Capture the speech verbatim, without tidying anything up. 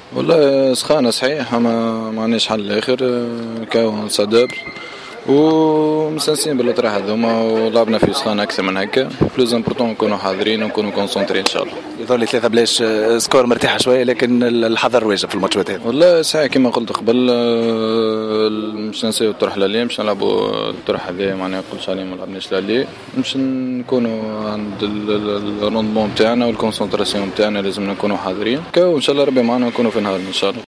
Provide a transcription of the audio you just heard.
والله سخانة صحيح، ما معناش حل اخر، كاو نصدر ومسانسين بالاطراح هذوما ولعبنا في سخانة اكثر من هكا. بلوز امبورطون نكونوا حاضرين ونكونوا كونسونتري ان شاء الله. يظل لي ثلاثة بلاش سكور مرتاحة شوية، لكن الحذر واجب في الماتشات هذه. والله صحيح كما قلت قبل، مش ننساو الطرح لالي، مش نلعبوا الطرح هذا معناها قلتش عليه ما لعبناش لالي، مش نكونوا عند الروندمون نتاعنا والكونسونطراسيون نتاعنا، لازم نكونوا حاضرين وان شاء الله ربي معنا نكونوا في نهار ان شاء الله.